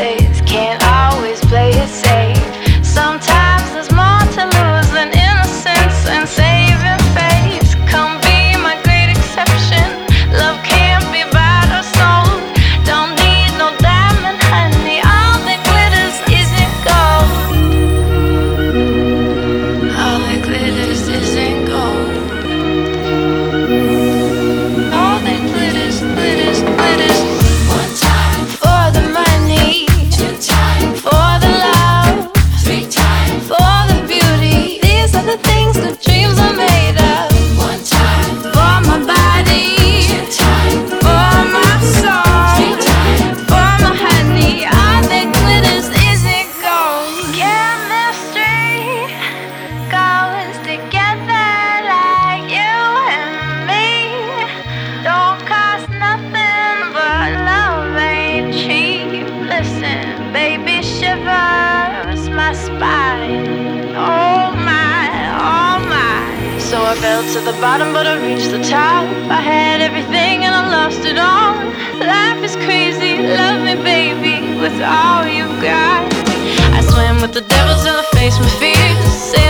glitters, can't always play it safe. Sometimes there's more to lose than innocence and saving face. Come be my great exception. Love can't be bought or sold. Don't need no diamond, honey. All that glitters isn't gold. All that glitters isn't gold. All that glitters, glitters, glitters. One time, For the money, two time, for the love, three time, for the beauty. These are the things that dreams are made of. one time, For my body, two time, for my soul, three time. for my honey. All that glitters isn't gold. Chemistry goes together like you and me. Don't cost nothing, but love ain't cheap. Listen, baby, shivers my spine. Oh my, oh my. So I fell to the bottom, but I reached the top. I had everything and I lost it all. Life is crazy, love me, baby, with all you got. I swam with the devil till I faced my fears.